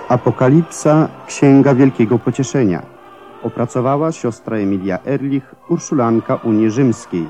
Apokalipsa, Księga Wielkiego Pocieszenia. Opracowała siostra Emilia Erlich, urszulanka Unii Rzymskiej.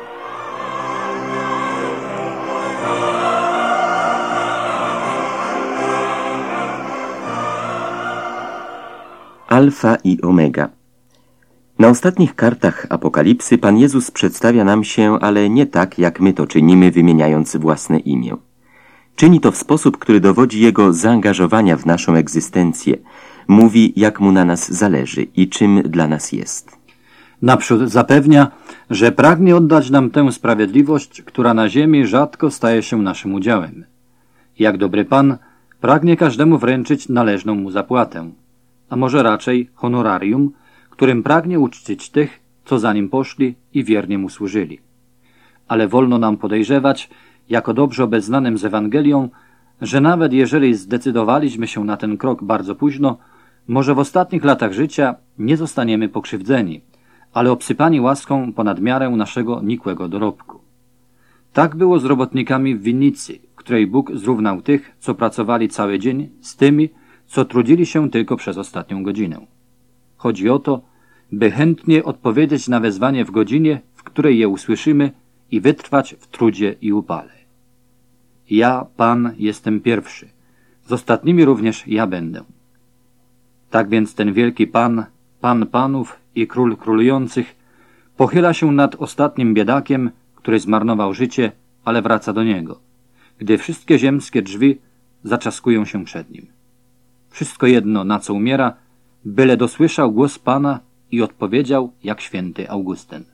Alfa i Omega. Na ostatnich kartach Apokalipsy Pan Jezus przedstawia nam się, ale nie tak, jak my to czynimy, wymieniając własne imię. Czyni to w sposób, który dowodzi Jego zaangażowania w naszą egzystencję. Mówi, jak Mu na nas zależy i czym dla nas jest. Naprzód zapewnia, że pragnie oddać nam tę sprawiedliwość, która na ziemi rzadko staje się naszym udziałem. Jak dobry Pan pragnie każdemu wręczyć należną mu zapłatę, a może raczej honorarium, którym pragnie uczcić tych, co za nim poszli i wiernie mu służyli. Ale wolno nam podejrzewać, jako dobrze obeznanym z Ewangelią, że nawet jeżeli zdecydowaliśmy się na ten krok bardzo późno, może w ostatnich latach życia nie zostaniemy pokrzywdzeni, ale obsypani łaską ponad miarę naszego nikłego dorobku. Tak było z robotnikami w winnicy, w której Bóg zrównał tych, co pracowali cały dzień, z tymi, co trudzili się tylko przez ostatnią godzinę. Chodzi o to, by chętnie odpowiedzieć na wezwanie w godzinie, w której je usłyszymy, i wytrwać w trudzie i upale. Ja, Pan, jestem pierwszy. Z ostatnimi również ja będę. Tak więc ten wielki Pan, Pan panów i Król królujących, pochyla się nad ostatnim biedakiem, który zmarnował życie, ale wraca do Niego, gdy wszystkie ziemskie drzwi zaczaskują się przed Nim. Wszystko jedno, na co umiera, byle dosłyszał głos Pana i odpowiedział jak święty Augustyn.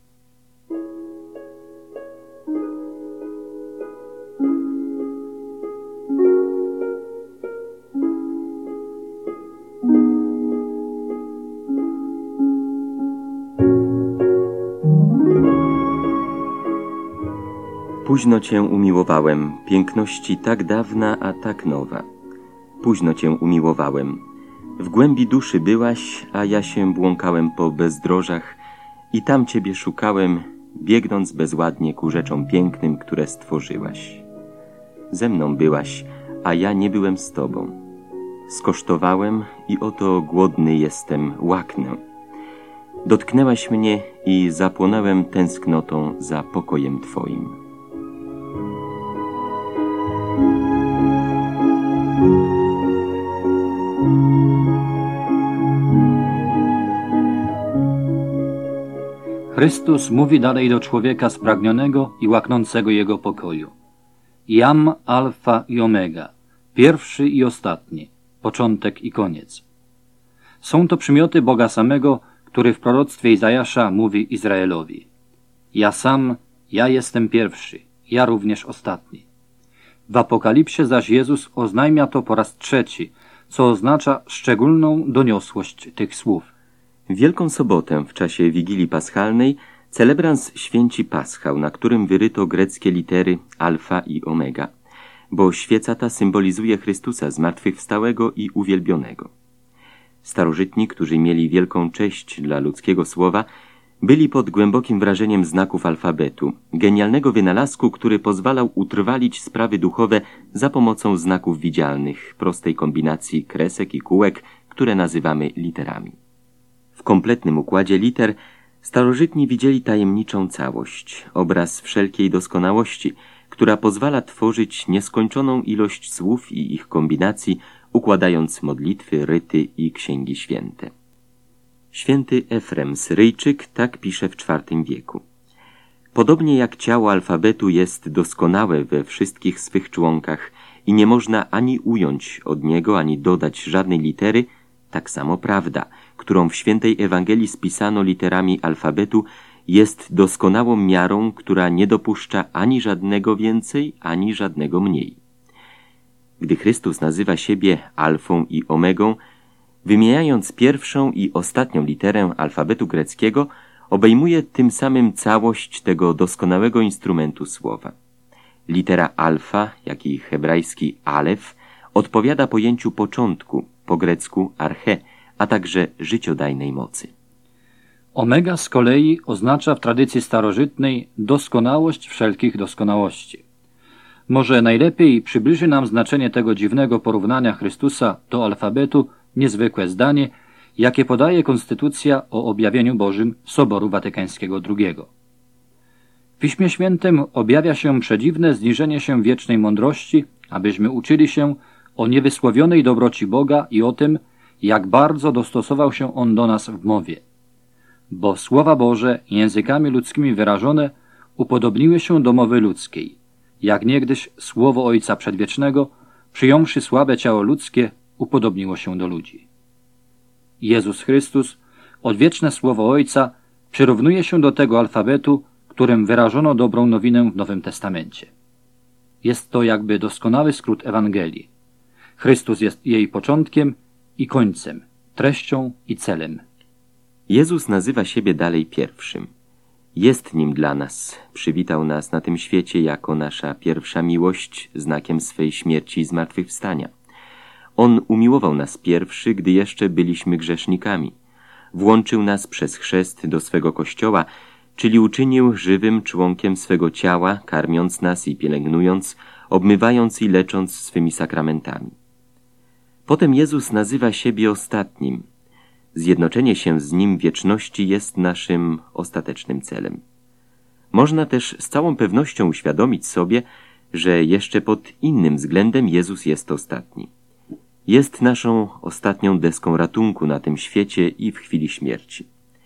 Późno Cię umiłowałem, piękności tak dawna, a tak nowa. Późno Cię umiłowałem. W głębi duszy byłaś, a ja się błąkałem po bezdrożach i tam Ciebie szukałem, biegnąc bezładnie ku rzeczom pięknym, które stworzyłaś. Ze mną byłaś, a ja nie byłem z Tobą. Skosztowałem i oto głodny jestem, łaknę. Dotknęłaś mnie i zapłonąłem tęsknotą za pokojem Twoim. Chrystus mówi dalej do człowieka spragnionego i łaknącego Jego pokoju. Jam alfa i omega, pierwszy i ostatni, początek i koniec. Są to przymioty Boga samego, który w proroctwie Izajasza mówi Izraelowi. Ja sam, ja jestem pierwszy, ja również ostatni. W Apokalipsie zaś Jezus oznajmia to po raz trzeci, co oznacza szczególną doniosłość tych słów. W Wielką Sobotę, w czasie Wigilii Paschalnej, celebrans święci Paschał, na którym wyryto greckie litery alfa i omega, bo świeca ta symbolizuje Chrystusa zmartwychwstałego i uwielbionego. Starożytni, którzy mieli wielką cześć dla ludzkiego słowa, byli pod głębokim wrażeniem znaków alfabetu, genialnego wynalazku, który pozwalał utrwalić sprawy duchowe za pomocą znaków widzialnych, prostej kombinacji kresek i kółek, które nazywamy literami. W kompletnym układzie liter starożytni widzieli tajemniczą całość, obraz wszelkiej doskonałości, która pozwala tworzyć nieskończoną ilość słów i ich kombinacji, układając modlitwy, ryty i księgi święte. Święty Efrem Syryjczyk tak pisze w IV wieku. Podobnie jak ciało alfabetu jest doskonałe we wszystkich swych członkach i nie można ani ująć od niego, ani dodać żadnej litery, tak samo prawda, którą w świętej Ewangelii spisano literami alfabetu, jest doskonałą miarą, która nie dopuszcza ani żadnego więcej, ani żadnego mniej. Gdy Chrystus nazywa siebie alfą i omegą, wymieniając pierwszą i ostatnią literę alfabetu greckiego, obejmuje tym samym całość tego doskonałego instrumentu słowa. Litera alfa, jak i hebrajski alef, odpowiada pojęciu początku, po grecku arche, a także życiodajnej mocy. Omega z kolei oznacza w tradycji starożytnej doskonałość wszelkich doskonałości. Może najlepiej przybliży nam znaczenie tego dziwnego porównania Chrystusa do alfabetu niezwykłe zdanie, jakie podaje Konstytucja o objawieniu Bożym Soboru Watykańskiego II. W Piśmie Świętym objawia się przedziwne zniżenie się wiecznej mądrości, abyśmy uczyli się o niewysłowionej dobroci Boga i o tym, jak bardzo dostosował się On do nas w mowie. Bo słowa Boże, językami ludzkimi wyrażone, upodobniły się do mowy ludzkiej, jak niegdyś słowo Ojca Przedwiecznego, przyjąwszy słabe ciało ludzkie, upodobniło się do ludzi. Jezus Chrystus, odwieczne słowo Ojca, przyrównuje się do tego alfabetu, którym wyrażono dobrą nowinę w Nowym Testamencie. Jest to jakby doskonały skrót Ewangelii. Chrystus jest jej początkiem i końcem, treścią i celem. Jezus nazywa siebie dalej pierwszym. Jest nim dla nas, przywitał nas na tym świecie jako nasza pierwsza miłość, znakiem swej śmierci i zmartwychwstania. On umiłował nas pierwszy, gdy jeszcze byliśmy grzesznikami. Włączył nas przez chrzest do swego Kościoła, czyli uczynił żywym członkiem swego ciała, karmiąc nas i pielęgnując, obmywając i lecząc swymi sakramentami. Potem Jezus nazywa siebie ostatnim. Zjednoczenie się z Nim w wieczności jest naszym ostatecznym celem. Można też z całą pewnością uświadomić sobie, że jeszcze pod innym względem Jezus jest ostatni. Jest naszą ostatnią deską ratunku na tym świecie i w chwili śmierci.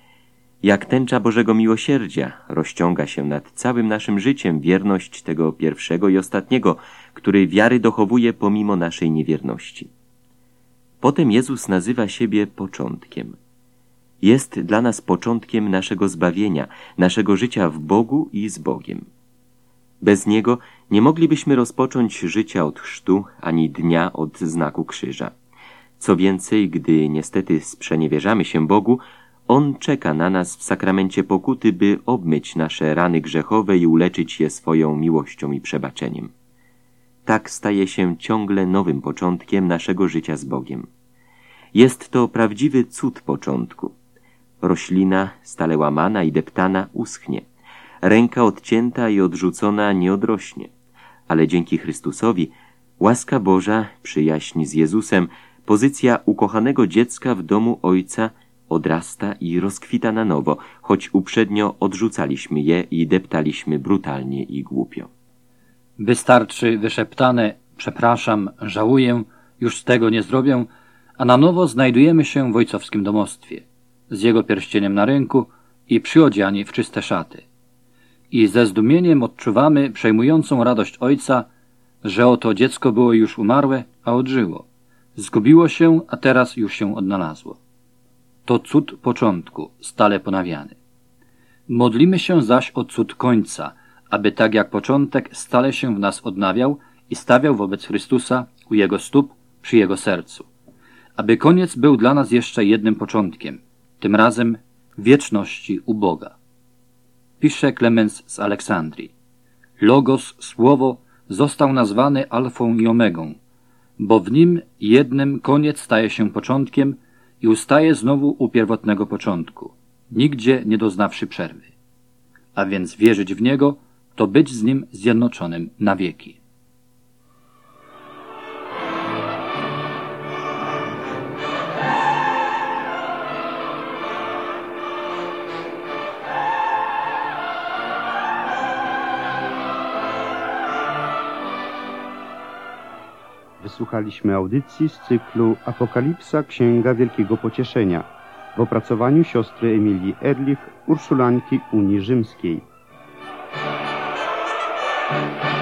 Jak tęcza Bożego miłosierdzia rozciąga się nad całym naszym życiem wierność tego pierwszego i ostatniego, który wiary dochowuje pomimo naszej niewierności. Potem Jezus nazywa siebie początkiem. Jest dla nas początkiem naszego zbawienia, naszego życia w Bogu i z Bogiem. Bez Niego nie moglibyśmy rozpocząć życia od chrztu, ani dnia od znaku krzyża. Co więcej, gdy niestety sprzeniewierzamy się Bogu, On czeka na nas w sakramencie pokuty, by obmyć nasze rany grzechowe i uleczyć je swoją miłością i przebaczeniem. Tak staje się ciągle nowym początkiem naszego życia z Bogiem. Jest to prawdziwy cud początku. Roślina, stale łamana i deptana, uschnie. Ręka odcięta i odrzucona nie odrośnie. Ale dzięki Chrystusowi łaska Boża, przyjaźń z Jezusem, pozycja ukochanego dziecka w domu Ojca odrasta i rozkwita na nowo, choć uprzednio odrzucaliśmy je i deptaliśmy brutalnie i głupio. Wystarczy wyszeptane przepraszam, żałuję, już tego nie zrobię, a na nowo znajdujemy się w ojcowskim domostwie, z jego pierścieniem na ręku i przyodziani w czyste szaty. I ze zdumieniem odczuwamy przejmującą radość Ojca, że oto dziecko było już umarłe, a odżyło. Zgubiło się, a teraz już się odnalazło. To cud początku, stale ponawiany. Modlimy się zaś o cud końca, aby tak jak początek stale się w nas odnawiał i stawiał wobec Chrystusa u Jego stóp, przy Jego sercu. Aby koniec był dla nas jeszcze jednym początkiem, tym razem wieczności u Boga. Pisze Klemens z Aleksandrii. Logos, Słowo, został nazwany Alfą i Omegą, bo w nim jednym koniec staje się początkiem i ustaje znowu u pierwotnego początku, nigdzie nie doznawszy przerwy. A więc wierzyć w Niego, to być z Nim zjednoczonym na wieki. Wysłuchaliśmy audycji z cyklu Apokalipsa – Księga Wielkiego Pocieszenia w opracowaniu siostry Emilii Erlich, Urszulanki Unii Rzymskiej.